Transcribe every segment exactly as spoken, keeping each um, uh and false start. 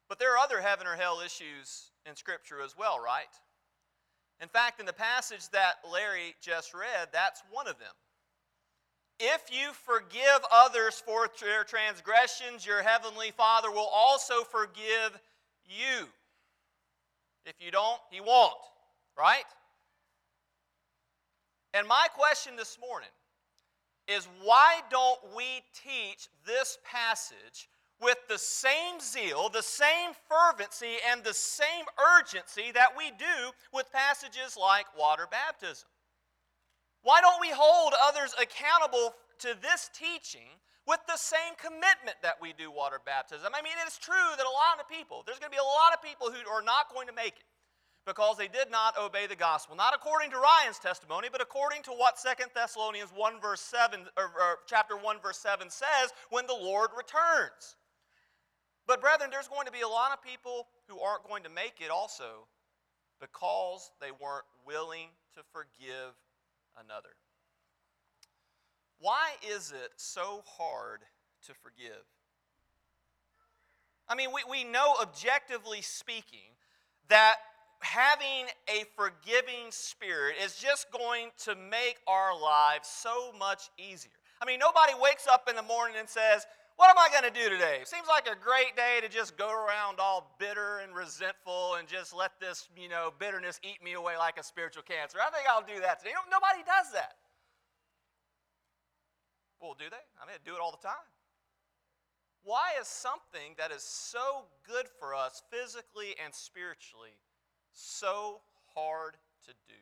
But there are other heaven or hell issues in Scripture as well, right? In fact, in the passage that Larry just read, that's one of them. If you forgive others for their transgressions, your heavenly Father will also forgive you. If you don't, He won't, right? And my question this morning is, why don't we teach this passage with the same zeal, the same fervency, and the same urgency that we do with passages like water baptism? Why don't we hold others accountable to this teaching with the same commitment that we do water baptism? I mean, it's true that a lot of people, there's going to be a lot of people who are not going to make it because they did not obey the gospel. Not according to Ryan's testimony, but according to what Second Thessalonians one verse seven, or, or chapter one verse seven says, when the Lord returns. But brethren, there's going to be a lot of people who aren't going to make it also because they weren't willing to forgive another. Why is it so hard to forgive? I mean, we, we know objectively speaking that having a forgiving spirit is just going to make our lives so much easier. I mean, nobody wakes up in the morning and says, what am I going to do today? Seems like a great day to just go around all bitter and resentful and just let this, you know, bitterness eat me away like a spiritual cancer. I think I'll do that today. You know, nobody does that. Well, do they? I mean, they do it all the time. Why is something that is so good for us physically and spiritually so hard to do?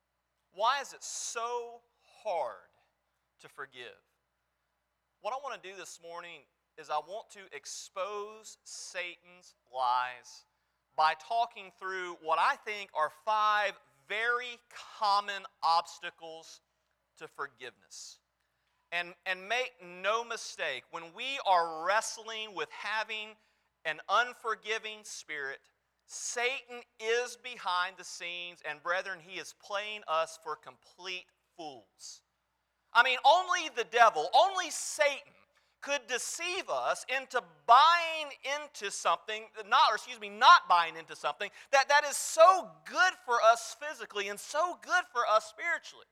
Why is it so hard to forgive? What I want to do this morning is I want to expose Satan's lies by talking through what I think are five very common obstacles to forgiveness. And, and make no mistake, when we are wrestling with having an unforgiving spirit, Satan is behind the scenes, and brethren, he is playing us for complete fools. I mean, only the devil, only Satan could deceive us into buying into something, not, or excuse me, not buying into something that, that is so good for us physically and so good for us spiritually.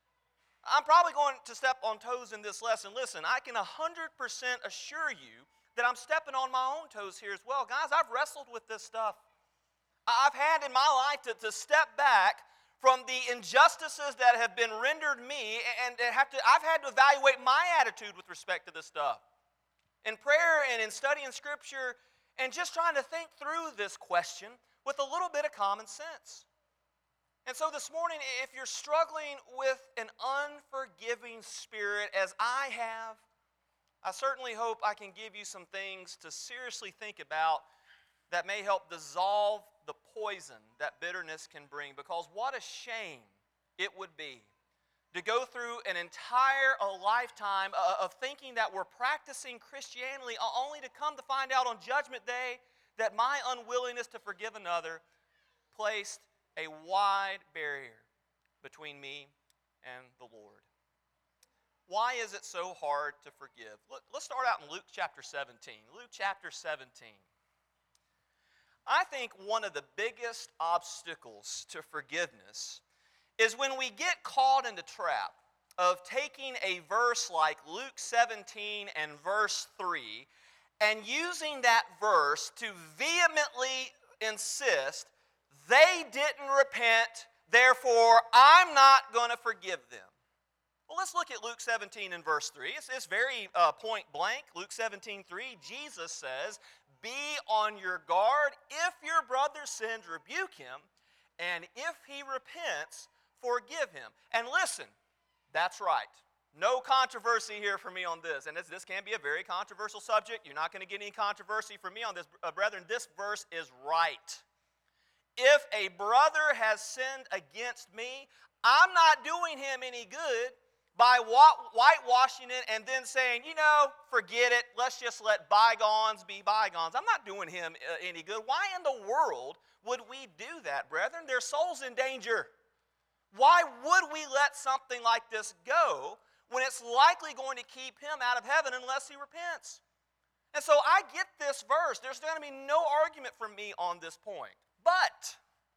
I'm probably going to step on toes in this lesson. Listen, I can one hundred percent assure you that I'm stepping on my own toes here as well. Guys, I've wrestled with this stuff. I've had in my life to, to step back from the injustices that have been rendered me, and have to, I've had to evaluate my attitude with respect to this stuff. In prayer and in studying Scripture and just trying to think through this question with a little bit of common sense. And so this morning, if you're struggling with an unforgiving spirit as I have, I certainly hope I can give you some things to seriously think about that may help dissolve the poison that bitterness can bring. Because what a shame it would be to go through an entire a lifetime of thinking that we're practicing Christianity only to come to find out on Judgment Day that my unwillingness to forgive another placed a wide barrier between me and the Lord. Why is it so hard to forgive? Look, let's start out in Luke chapter seventeen. Luke chapter seventeen. I think one of the biggest obstacles to forgiveness is when we get caught in the trap of taking a verse like Luke seventeen and verse three and using that verse to vehemently insist they didn't repent, therefore I'm not going to forgive them. Well, let's look at Luke seventeen and verse three. It's, it's very uh, point blank. Luke seventeen three, Jesus says, be on your guard. If your brother sins, rebuke him. And if he repents, forgive him. And listen, that's right. No controversy here for me on this. And this, this can be a very controversial subject. You're not going to get any controversy from me on this. Uh, brethren, this verse is right. If a brother has sinned against me, I'm not doing him any good by whitewashing it and then saying, you know, forget it. Let's just let bygones be bygones. I'm not doing him any good. Why in the world would we do that, brethren? Their soul's in danger. Why would we let something like this go when it's likely going to keep him out of heaven unless he repents? And so I get this verse. There's going to be no argument from me on this point. But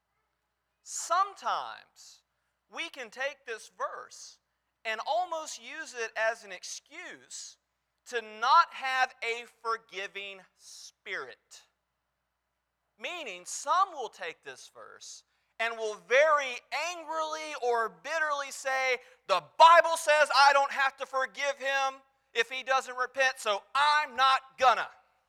sometimes we can take this verse and almost use it as an excuse to not have a forgiving spirit. Meaning, some will take this verse and will very angrily or bitterly say, the Bible says I don't have to forgive him if he doesn't repent, so I'm not gonna.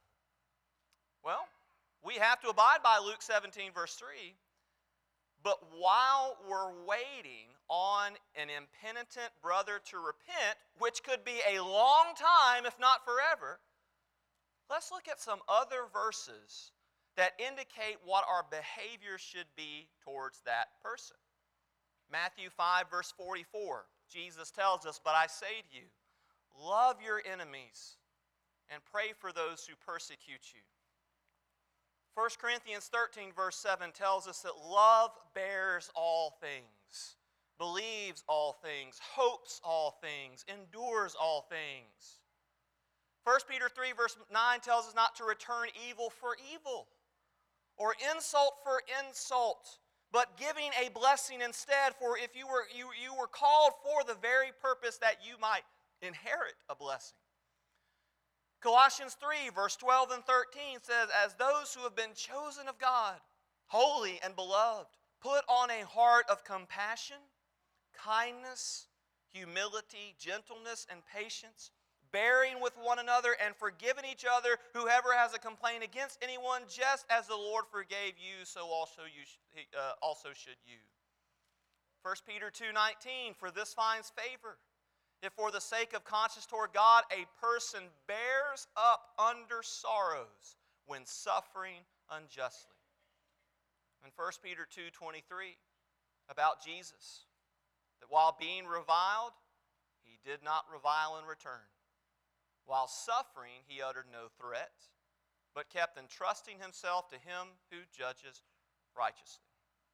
Well, we have to abide by Luke seventeen, verse three. But while we're waiting on an impenitent brother to repent, which could be a long time, if not forever, let's look at some other verses that indicate what our behavior should be towards that person. Matthew five, verse forty-four, Jesus tells us, "But I say to you, love your enemies and pray for those who persecute you." First Corinthians thirteen, verse seven tells us that love bears all things, believes all things, hopes all things, endures all things. First Peter three, verse nine tells us not to return evil for evil or insult for insult, but giving a blessing instead. For if you were, you, you were called for the very purpose that you might inherit a blessing. Colossians three, verse twelve and thirteen says, "As those who have been chosen of God, holy and beloved, put on a heart of compassion, kindness, humility, gentleness, and patience, bearing with one another and forgiving each other, whoever has a complaint against anyone, just as the Lord forgave you, so also you uh, also should you." First Peter two nineteen, "For this finds favor, if for the sake of conscience toward God, a person bears up under sorrows when suffering unjustly." And First Peter two twenty-three, about Jesus, that while being reviled, he did not revile in return. While suffering, he uttered no threat, but kept entrusting himself to him who judges righteously.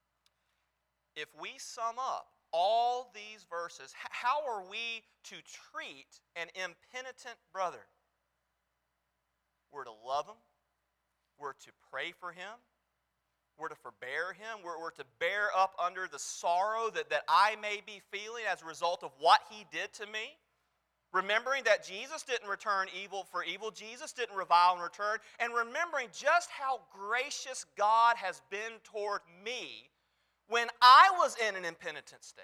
If we sum up all these verses, how are we to treat an impenitent brother? We're to love him. We're to pray for him. We're to forbear him. We're, we're to bear up under the sorrow that, that I may be feeling as a result of what he did to me. Remembering that Jesus didn't return evil for evil. Jesus didn't revile in return. And remembering just how gracious God has been toward me when I was in an impenitent state.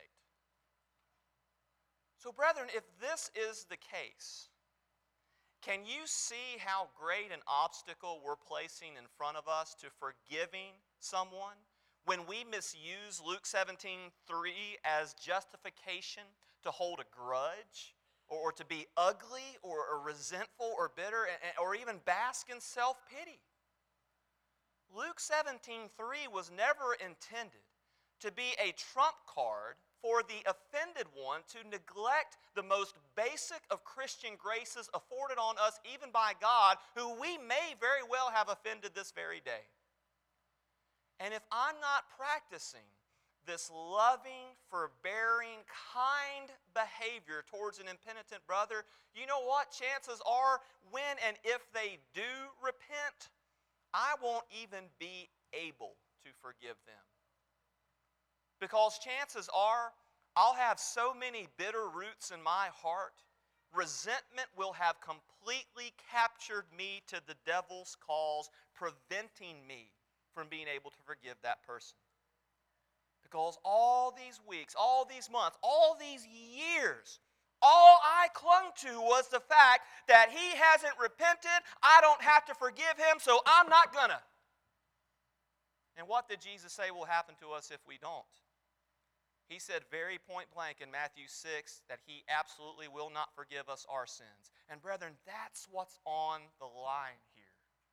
So, brethren, if this is the case, can you see how great an obstacle we're placing in front of us to forgiving someone when we misuse Luke seventeen three as justification to hold a grudge, or to be ugly, or, or resentful, or bitter, or even bask in self-pity? Luke seventeen three was never intended to be a trump card for the offended one to neglect the most basic of Christian graces afforded on us even by God, who we may very well have offended this very day. And if I'm not practicing this loving, forbearing, kind behavior towards an impenitent brother, you know what? Chances are, when and if they do repent, I won't even be able to forgive them. Because chances are, I'll have so many bitter roots in my heart, resentment will have completely captured me to the devil's cause, preventing me from being able to forgive that person. Because all these weeks, all these months, all these years, all I clung to was the fact that he hasn't repented, I don't have to forgive him, so I'm not gonna. And what did Jesus say will happen to us if we don't? He said very point blank in Matthew six that he absolutely will not forgive us our sins. And brethren, that's what's on the line here.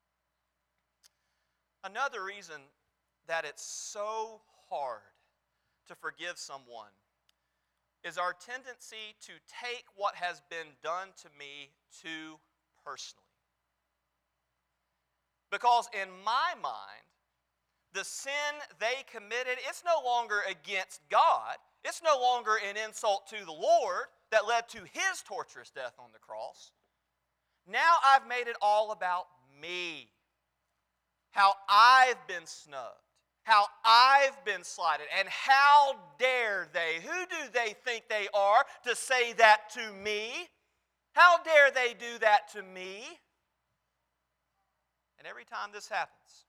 Another reason that it's so hard to forgive someone is our tendency to take what has been done to me too personally. Because in my mind, the sin they committed, it's no longer against God. It's no longer an insult to the Lord that led to his torturous death on the cross. Now I've made it all about me. How I've been snubbed. How I've been slighted. And how dare they? Who do they think they are to say that to me? How dare they do that to me? And every time this happens,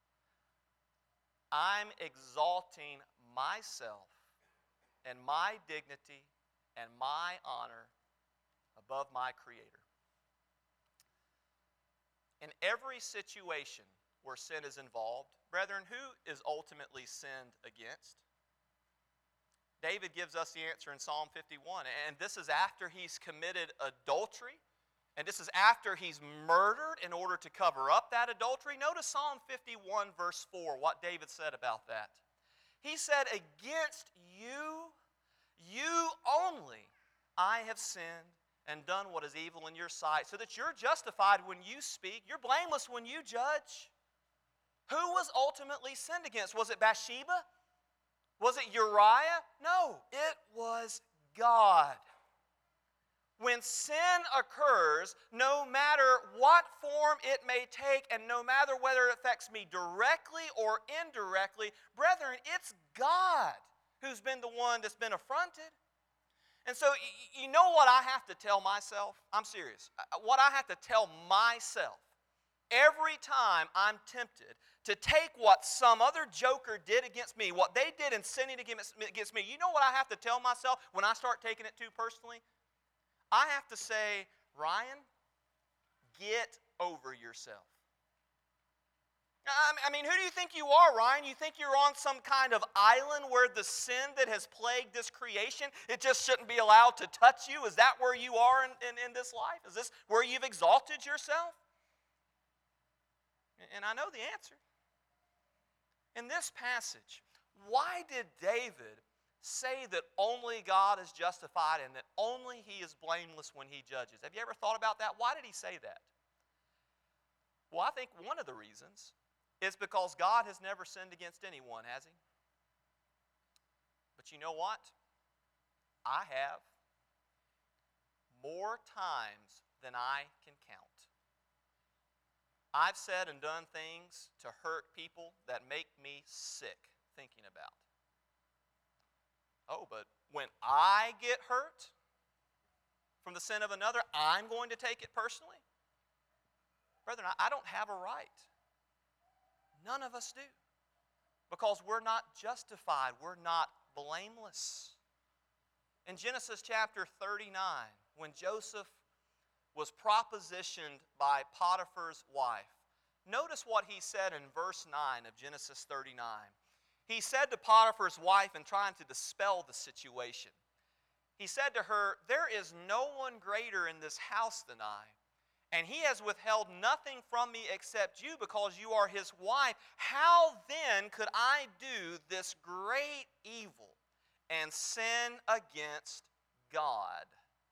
I'm exalting myself and my dignity and my honor above my Creator. In every situation where sin is involved, brethren, who is ultimately sinned against? David gives us the answer in Psalm fifty-one, and this is after he's committed adultery, and this is after he's murdered in order to cover up that adultery. Notice Psalm fifty-one, verse four, what David said about that. He said, against you, you only, I have sinned and done what is evil in your sight, so that you're justified when you speak, you're blameless when you judge. Who was ultimately sinned against? Was it Bathsheba? Was it Uriah? No, it was God. When sin occurs, no matter what form it may take, and no matter whether it affects me directly or indirectly, brethren, it's God who's been the one that's been affronted. And so, you know what I have to tell myself? I'm serious. What I have to tell myself every time I'm tempted to take what some other joker did against me, what they did in sinning against me, you know what I have to tell myself when I start taking it too personally? I have to say, Ryan, get over yourself. I mean, who do you think you are, Ryan? You think you're on some kind of island where the sin that has plagued this creation, it just shouldn't be allowed to touch you? Is that where you are in, in, in this life? Is this where you've exalted yourself? And I know the answer. In this passage, why did David say that only God is justified and that only He is blameless when He judges? Have you ever thought about that? Why did he say that? Well, I think one of the reasons is because God has never sinned against anyone, has He? But you know what? I have more times than I can count. I've said and done things to hurt people that make me sick thinking about. Oh, but when I get hurt from the sin of another, I'm going to take it personally? Brethren, I don't have a right. None of us do. Because we're not justified. We're not blameless. In Genesis chapter thirty-nine, when Joseph was propositioned by Potiphar's wife, notice what he said in verse nine of Genesis thirty-nine. He said to Potiphar's wife, in trying to dispel the situation, he said to her, "There is no one greater in this house than I, and he has withheld nothing from me except you, because you are his wife. How then could I do this great evil and sin against God?"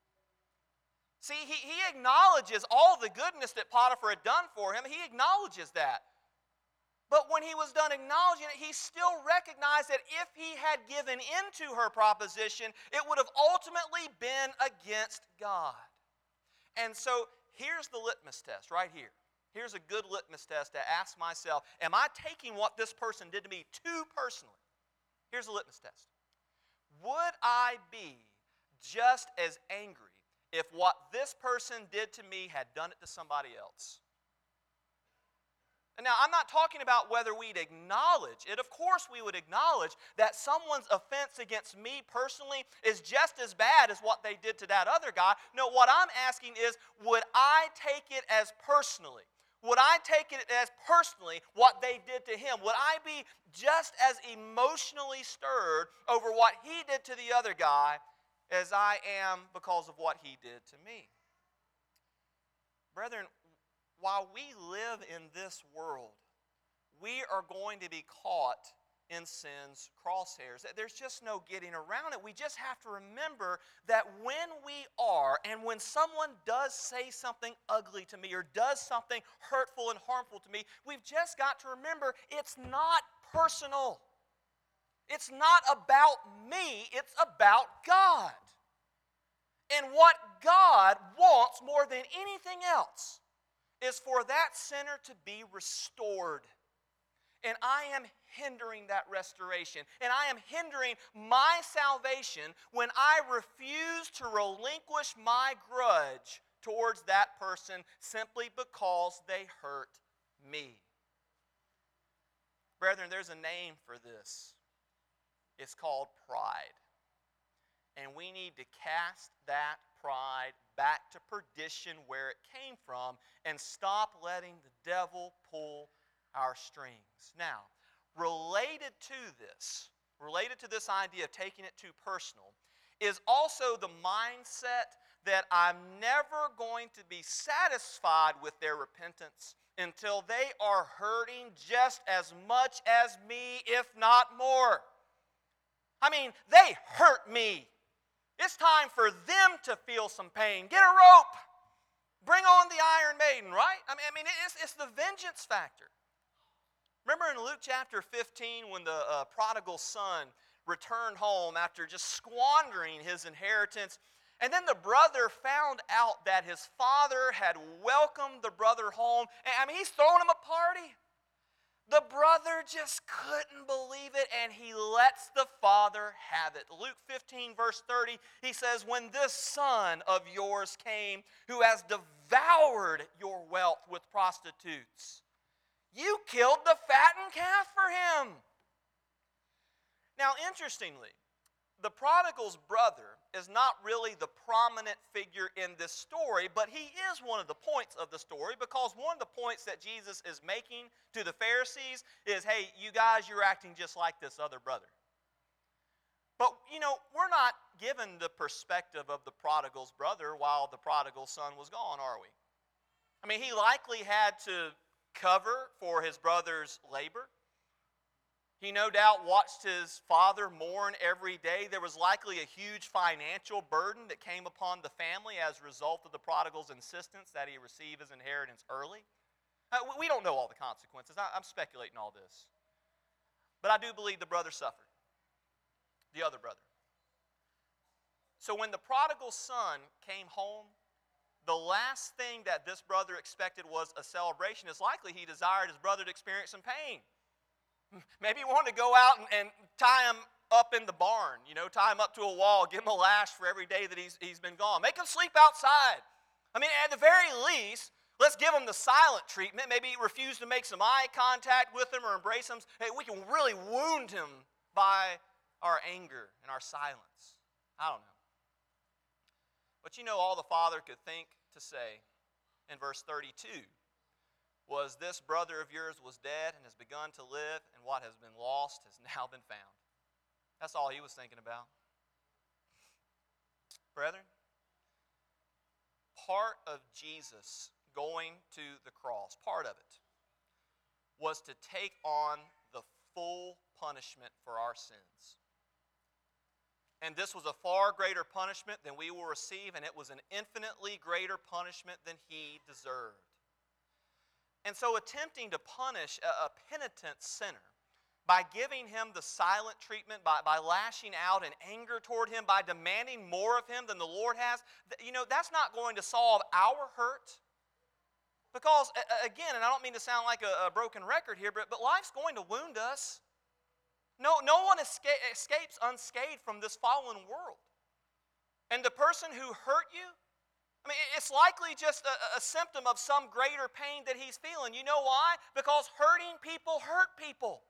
See, he, he acknowledges all the goodness that Potiphar had done for him. He acknowledges that. But when he was done acknowledging it, he still recognized that if he had given in to her proposition, it would have ultimately been against God. And so here's the litmus test right here. Here's a good litmus test to ask myself, am I taking what this person did to me too personally? Here's a litmus test. Would I be just as angry if what this person did to me had done it to somebody else? And now, I'm not talking about whether we'd acknowledge it. Of course we would acknowledge that someone's offense against me personally is just as bad as what they did to that other guy. No, what I'm asking is, would I take it as personally? Would I take it as personally what they did to him? Would I be just as emotionally stirred over what he did to the other guy as I am because of what he did to me? Brethren, while we live in this world, we are going to be caught in sin's crosshairs. There's just no getting around it. We just have to remember that when we are, and when someone does say something ugly to me or does something hurtful and harmful to me, we've just got to remember it's not personal. It's not about me, it's about God. And what God wants more than anything else is for that sinner to be restored. And I am hindering that restoration. And I am hindering my salvation when I refuse to relinquish my grudge towards that person simply because they hurt me. Brethren, there's a name for this. It's called pride. And we need to cast that pride back to perdition where it came from and stop letting the devil pull our strings. Now, related to this, related to this idea of taking it too personal, is also the mindset that I'm never going to be satisfied with their repentance until they are hurting just as much as me, if not more. I mean, they hurt me. It's time for them to feel some pain. Get a rope. Bring on the Iron Maiden, right? I mean, I mean it's, it's the vengeance factor. Remember in Luke chapter fifteen when the uh, prodigal son returned home after just squandering his inheritance, and then the brother found out that his father had welcomed the brother home. And, I mean, he's throwing him a party. The brother just couldn't believe it, and he lets the father have it. Luke fifteen, verse thirty, he says, "When this son of yours came, who has devoured your wealth with prostitutes, you killed the fattened calf for him." Now, interestingly, the prodigal's brother is not really the prominent figure in this story, but he is one of the points of the story, because one of the points that Jesus is making to the Pharisees is, hey, you guys, you're acting just like this other brother. But, you know, we're not given the perspective of the prodigal's brother while the prodigal son was gone, are we? I mean, he likely had to cover for his brother's labor. He no doubt watched his father mourn every day. There was likely a huge financial burden that came upon the family as a result of the prodigal's insistence that he receive his inheritance early. Uh, we don't know all the consequences. I, I'm speculating all this. But I do believe the brother suffered. The other brother. So when the prodigal son came home, the last thing that this brother expected was a celebration. It's likely he desired his brother to experience some pain. Maybe he wanted to go out and, and tie him up in the barn, you know, tie him up to a wall, give him a lash for every day that he's, he's been gone. Make him sleep outside. I mean, at the very least, let's give him the silent treatment. Maybe refuse to make some eye contact with him or embrace him. Hey, we can really wound him by our anger and our silence. I don't know. But you know, all the father could think to say in verse thirty-two was, "This brother of yours was dead and has begun to live, and what has been lost has now been found." That's all he was thinking about. Brethren, part of Jesus going to the cross, part of it, was to take on the full punishment for our sins. And this was a far greater punishment than we will receive, and it was an infinitely greater punishment than he deserved. And so attempting to punish a, a penitent sinner by giving him the silent treatment, by, by lashing out in anger toward him, by demanding more of him than the Lord has, you know, that's not going to solve our hurt. Because, again, and I don't mean to sound like a, a broken record here, but, but life's going to wound us. No, no one escape, escapes unscathed from this fallen world. And the person who hurt you, I mean, it's likely just a, a symptom of some greater pain that he's feeling. You know why? Because hurting people hurt people.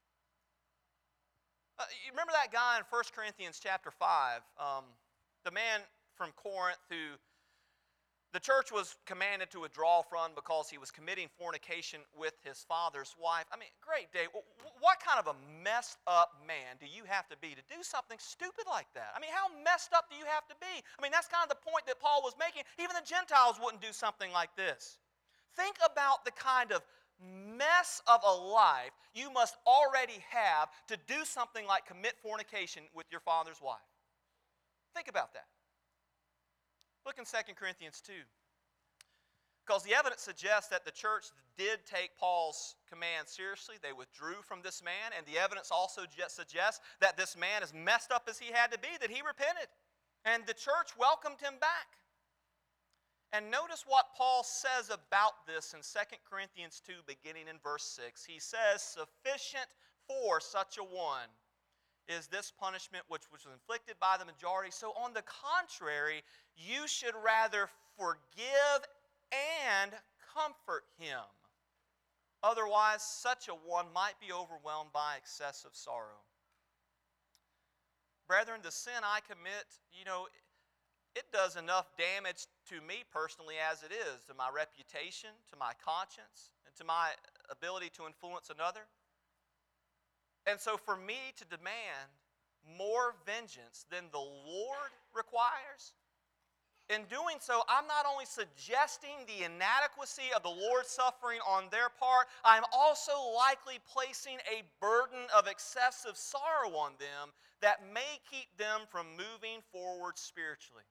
Uh, you remember that guy in First Corinthians chapter five, um, the man from Corinth who the church was commanded to withdraw from because he was committing fornication with his father's wife. I mean, great day. What kind of a messed up man do you have to be to do something stupid like that? I mean, how messed up do you have to be? I mean, that's kind of the point that Paul was making. Even the Gentiles wouldn't do something like this. Think about the kind of mess of a life you must already have to do something like commit fornication with your father's wife. Think about that. Look in Second Corinthians two. Because the evidence suggests that the church did take Paul's command seriously. They withdrew from this man. And the evidence also suggests that this man, as messed up as he had to be, that he repented. And the church welcomed him back. And notice what Paul says about this in Second Corinthians two, beginning in verse six. He says, "Sufficient for such a one is this punishment which was inflicted by the majority. So on the contrary, you should rather forgive and comfort him. Otherwise, such a one might be overwhelmed by excessive sorrow." Brethren, the sin I commit, you know, it does enough damage to me personally as it is, to my reputation, to my conscience, and to my ability to influence another. And so for me to demand more vengeance than the Lord requires, in doing so, I'm not only suggesting the inadequacy of the Lord's suffering on their part, I'm also likely placing a burden of excessive sorrow on them that may keep them from moving forward spiritually.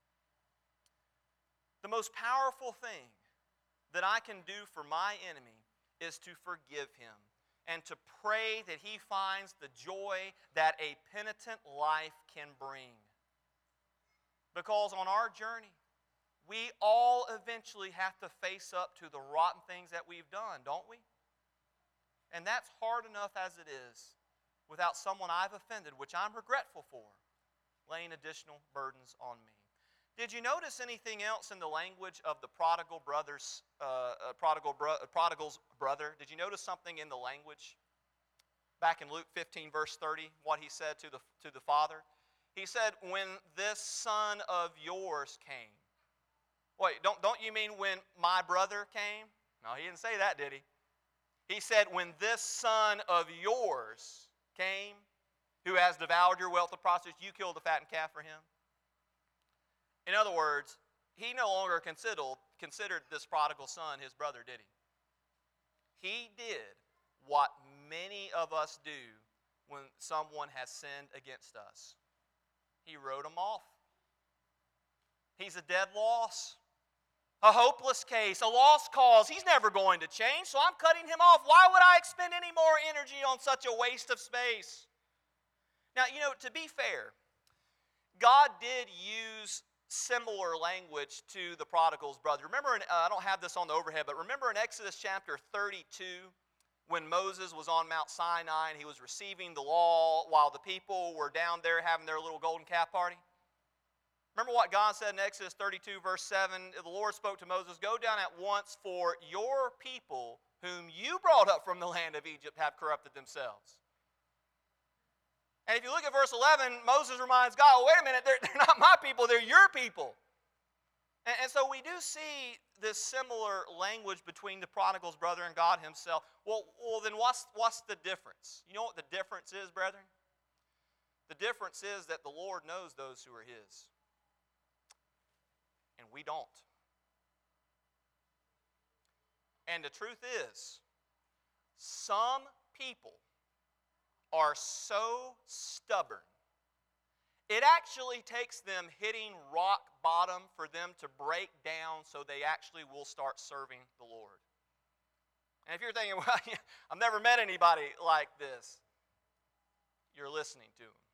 The most powerful thing that I can do for my enemy is to forgive him and to pray that he finds the joy that a penitent life can bring. Because on our journey, we all eventually have to face up to the rotten things that we've done, don't we? And that's hard enough as it is without someone I've offended, which I'm regretful for, laying additional burdens on me. Did you notice anything else in the language of the prodigal brother's, uh, uh, prodigal bro- prodigal's brother? Did you notice something in the language? Back in Luke fifteen, verse thirty, what he said to the, to the father? He said, "When this son of yours came." Wait, don't, don't you mean when my brother came? No, he didn't say that, did he? He said, "When this son of yours came, who has devoured your wealth of prostitutes, you killed the fattened calf for him." In other words, he no longer considered, considered this prodigal son his brother, did he? He did what many of us do when someone has sinned against us. He wrote him off. He's a dead loss, a hopeless case, a lost cause. He's never going to change, so I'm cutting him off. Why would I expend any more energy on such a waste of space? Now, you know, to be fair, God did use similar language to the prodigal's brother. Remember, in, uh, I don't have this on the overhead, but remember in Exodus chapter thirty-two, when Moses was on Mount Sinai and he was receiving the law while the people were down there having their little golden calf party? Remember what God said in Exodus thirty-two, verse seven? The Lord spoke to Moses, "Go down at once, for your people, whom you brought up from the land of Egypt, have corrupted themselves." And if you look at verse eleven, Moses reminds God, "Well, wait a minute, they're, they're not my people, they're your people." And, and so we do see this similar language between the prodigal's brother and God himself. Well, well then what's, what's the difference? You know what the difference is, brethren? The difference is that the Lord knows those who are his. And we don't. And the truth is, some people are so stubborn, it actually takes them hitting rock bottom for them to break down so they actually will start serving the Lord. And if you're thinking, "Well, I've never met anybody like this," you're listening to them.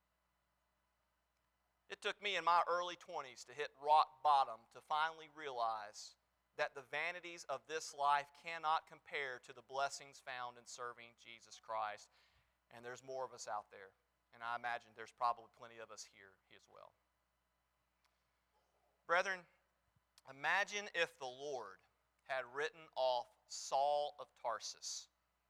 It took me in my early twenties to hit rock bottom to finally realize that the vanities of this life cannot compare to the blessings found in serving Jesus Christ. And there's more of us out there. And I imagine there's probably plenty of us here as well. Brethren, imagine if the Lord had written off Saul of Tarsus.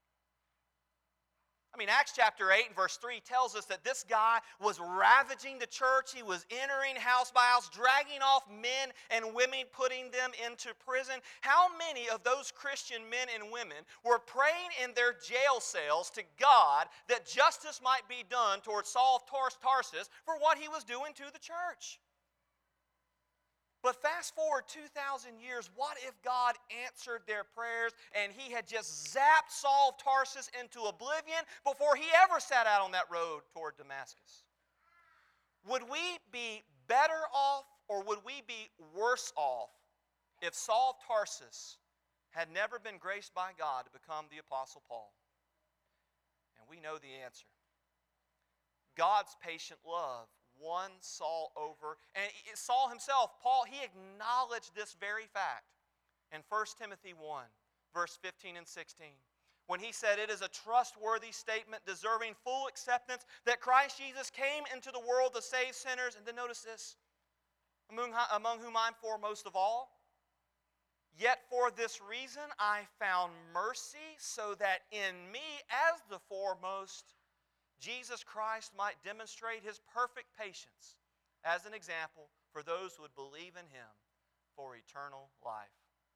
I mean, Acts chapter eight and verse three tells us that this guy was ravaging the church. He was entering house by house, dragging off men and women, putting them into prison. How many of those Christian men and women were praying in their jail cells to God that justice might be done towards Saul of Tarsus for what he was doing to the church? But fast forward two thousand years, what if God answered their prayers and he had just zapped Saul of Tarsus into oblivion before he ever sat out on that road toward Damascus? Would we be better off or would we be worse off if Saul of Tarsus had never been graced by God to become the Apostle Paul? And we know the answer. God's patient love won Saul over. And Saul himself, Paul, he acknowledged this very fact in First Timothy one, verse fifteen and sixteen. When he said, "It is a trustworthy statement deserving full acceptance that Christ Jesus came into the world to save sinners." And then notice this, among, among whom I'm foremost of all. "Yet for this reason I found mercy, so that in me as the foremost, Jesus Christ might demonstrate His perfect patience as an example for those who would believe in Him for eternal life."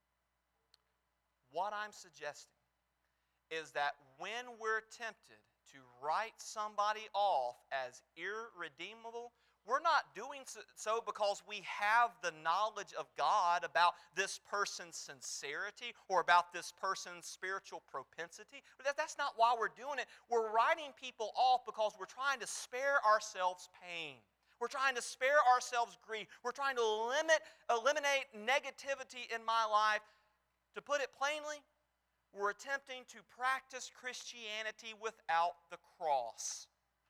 What I'm suggesting is that when we're tempted to write somebody off as irredeemable, we're not doing so because we have the knowledge of God about this person's sincerity or about this person's spiritual propensity. That's not why we're doing it. We're writing people off because we're trying to spare ourselves pain. We're trying to spare ourselves grief. We're trying to limit, eliminate negativity in my life. To put it plainly, we're attempting to practice Christianity without the cross.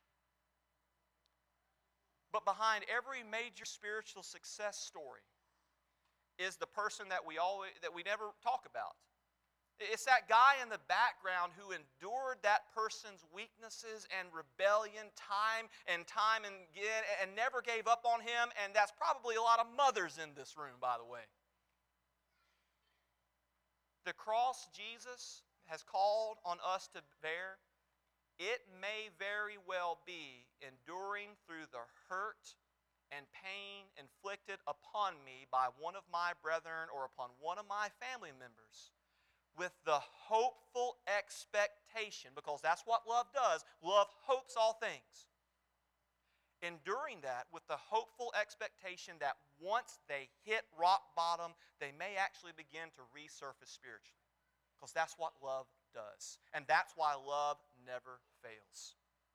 But behind every major spiritual success story is the person that we always that we never talk about. It's that guy in the background who endured that person's weaknesses and rebellion time and time and again and never gave up on him, and that's probably a lot of mothers in this room, by the way. The cross Jesus has called on us to bear, it may very well be enduring through the hurt and pain inflicted upon me by one of my brethren or upon one of my family members, with the hopeful expectation, because that's what love does. Love hopes all things. Enduring that with the hopeful expectation that once they hit rock bottom, they may actually begin to resurface spiritually. Because that's what love does. And that's why love never fails.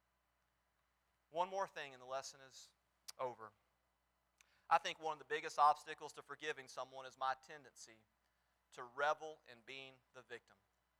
One more thing and the lesson is over. I think one of the biggest obstacles to forgiving someone is my tendency to revel in being the victim.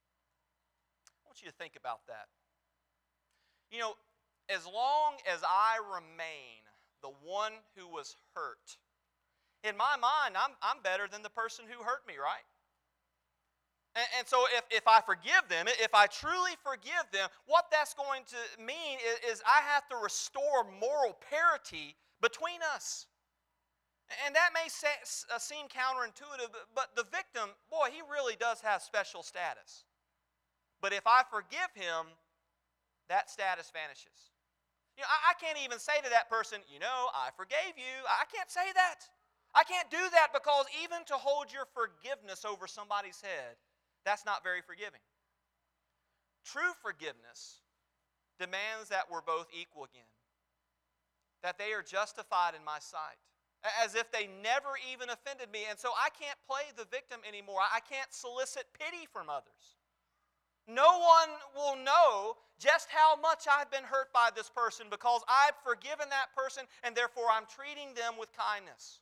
I want you to think about that. You know, as long as I remain the one who was hurt, in my mind, I'm, I'm better than the person who hurt me, right? And, and so if, if I forgive them, if I truly forgive them, what that's going to mean is, is I have to restore moral parity between us. And that may say, uh, seem counterintuitive, but the victim, boy, he really does have special status. But if I forgive him, that status vanishes. You know, I, I can't even say to that person, you know, I forgave you. I can't say that. I can't do that because even to hold your forgiveness over somebody's head, that's not very forgiving. True forgiveness demands that we're both equal again, that they are justified in my sight, as if they never even offended me. And so I can't play the victim anymore. I can't solicit pity from others. No one will know just how much I've been hurt by this person because I've forgiven that person and therefore I'm treating them with kindness.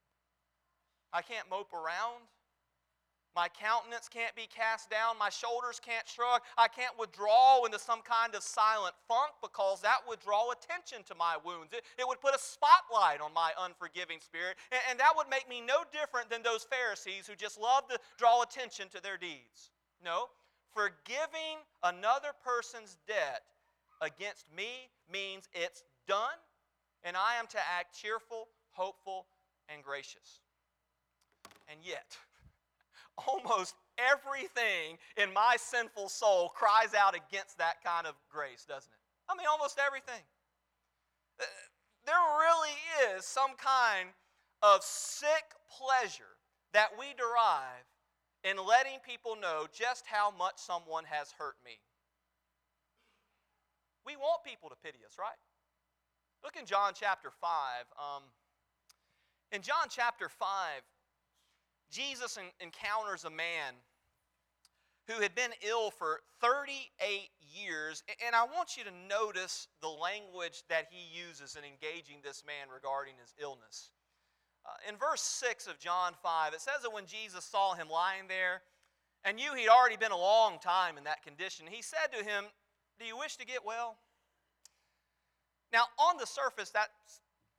I can't mope around. My countenance can't be cast down. My shoulders can't shrug. I can't withdraw into some kind of silent funk because that would draw attention to my wounds. It, it would put a spotlight on my unforgiving spirit, and, and that would make me no different than those Pharisees who just love to draw attention to their deeds. No, forgiving another person's debt against me means it's done, and I am to act cheerful, hopeful, and gracious. And yet, almost everything in my sinful soul cries out against that kind of grace, doesn't it? I mean, almost everything. There really is some kind of sick pleasure that we derive in letting people know just how much someone has hurt me. We want people to pity us, right? Look in John chapter five. Um, in John chapter five, Jesus encounters a man who had been ill for thirty-eight years. And I want you to notice the language that he uses in engaging this man regarding his illness. Uh, in verse six of John five, it says that when Jesus saw him lying there and knew he'd already been a long time in that condition, he said to him, "Do you wish to get well?" Now, on the surface, that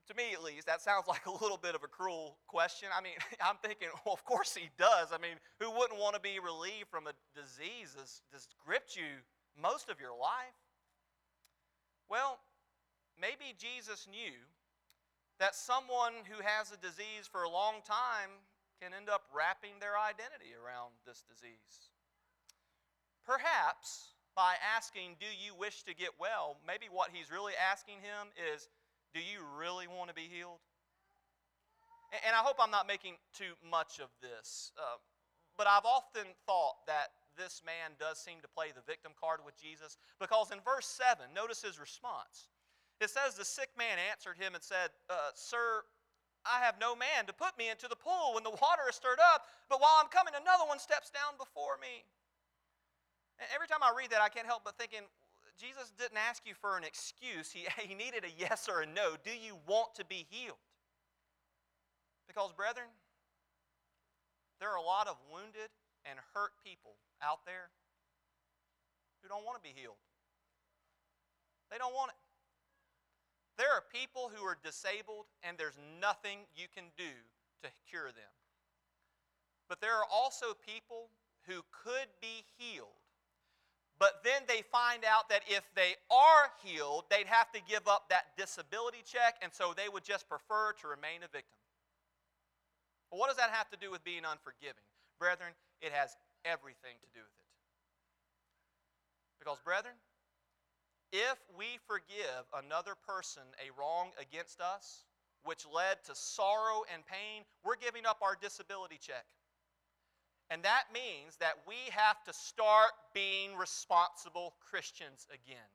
To me, at least, that sounds like a little bit of a cruel question. I mean, I'm thinking, well, of course he does. I mean, who wouldn't want to be relieved from a disease that's, that's gripped you most of your life? Well, maybe Jesus knew that someone who has a disease for a long time can end up wrapping their identity around this disease. Perhaps by asking, do you wish to get well, maybe what he's really asking him is, do you really want to be healed? And I hope I'm not making too much of this, uh, but I've often thought that this man does seem to play the victim card with Jesus, because in verse seven, notice his response. It says, the sick man answered him and said, uh, Sir, I have no man to put me into the pool when the water is stirred up, but while I'm coming, another one steps down before me. And every time I read that, I can't help but thinking, Jesus didn't ask you for an excuse. He, he needed a yes or a no. Do you want to be healed? Because, brethren, there are a lot of wounded and hurt people out there who don't want to be healed. They don't want it. There are people who are disabled and there's nothing you can do to cure them. But there are also people who could be healed, but then they find out that if they are healed, they'd have to give up that disability check, and so they would just prefer to remain a victim. Well, what does that have to do with being unforgiving? Brethren, it has everything to do with it. Because, brethren, if we forgive another person a wrong against us, which led to sorrow and pain, we're giving up our disability check. And that means that we have to start being responsible Christians again.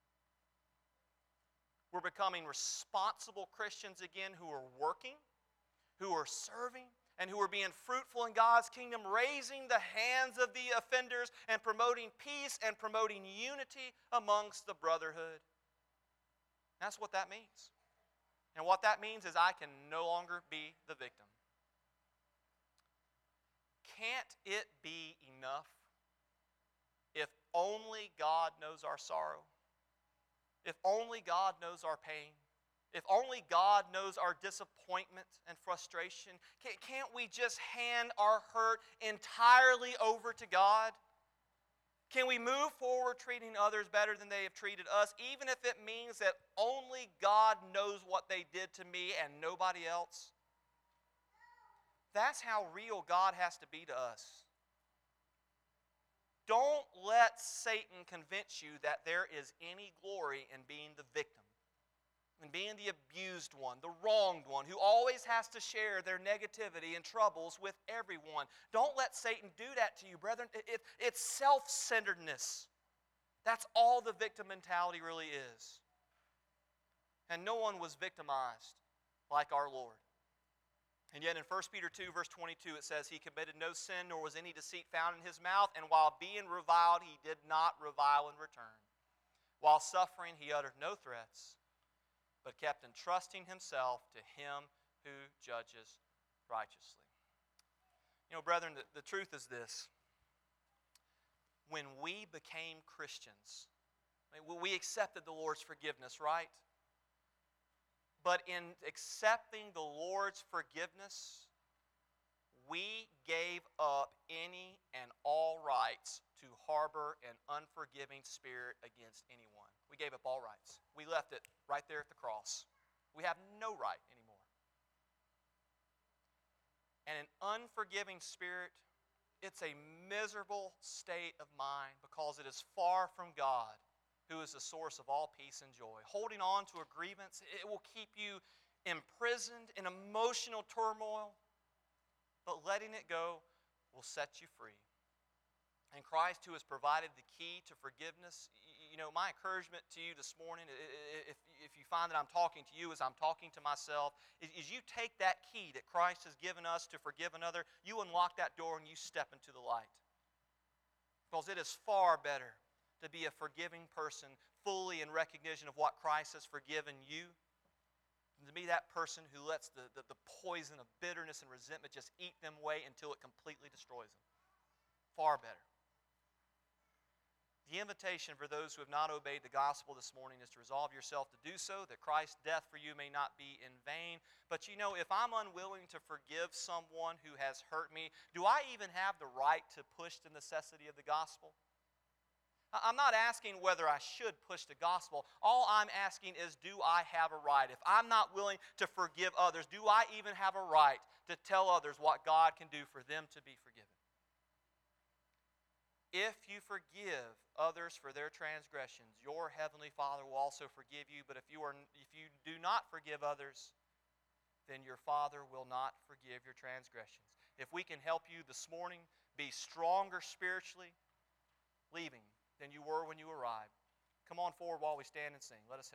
We're becoming responsible Christians again who are working, who are serving, and who are being fruitful in God's kingdom, raising the hands of the offenders and promoting peace and promoting unity amongst the brotherhood. That's what that means. And what that means is I can no longer be the victim. Can't it be enough if only God knows our sorrow? If only God knows our pain? If only God knows our disappointment and frustration? Can't we just hand our hurt entirely over to God? Can we move forward treating others better than they have treated us, even if it means that only God knows what they did to me and nobody else? That's how real God has to be to us. Don't let Satan convince you that there is any glory in being the victim, in being the abused one, the wronged one, who always has to share their negativity and troubles with everyone. Don't let Satan do that to you, brethren. It, it, it's self-centeredness. That's all the victim mentality really is. And no one was victimized like our Lord. And yet in First Peter two, verse twenty-two, it says, He committed no sin, nor was any deceit found in His mouth, and while being reviled, He did not revile in return. While suffering, He uttered no threats, but kept entrusting Himself to Him who judges righteously. You know, brethren, the, the truth is this. When we became Christians, I mean, we accepted the Lord's forgiveness, right? But in accepting the Lord's forgiveness, we gave up any and all rights to harbor an unforgiving spirit against anyone. We gave up all rights. We left it right there at the cross. We have no right anymore. And an unforgiving spirit, it's a miserable state of mind because it is far from God, who is the source of all peace and joy. Holding on to a grievance, it will keep you imprisoned in emotional turmoil, but letting it go will set you free. And Christ, who has provided the key to forgiveness, you know, my encouragement to you this morning, if, if you find that I'm talking to you as I'm talking to myself, is, is you take that key that Christ has given us to forgive another, you unlock that door and you step into the light. Because it is far better to be a forgiving person fully in recognition of what Christ has forgiven you, and to be that person who lets the, the, the poison of bitterness and resentment just eat them away until it completely destroys them. Far better. The invitation for those who have not obeyed the gospel this morning is to resolve yourself to do so, that Christ's death for you may not be in vain. But you know, if I'm unwilling to forgive someone who has hurt me, do I even have the right to push the necessity of the gospel? I'm not asking whether I should push the gospel. All I'm asking is, do I have a right? If I'm not willing to forgive others, do I even have a right to tell others what God can do for them to be forgiven? If you forgive others for their transgressions, your heavenly Father will also forgive you. But if you are, if you do not forgive others, then your Father will not forgive your transgressions. If we can help you this morning be stronger spiritually, leaving than you were when you arrived, come on forward while we stand and sing. Let us help.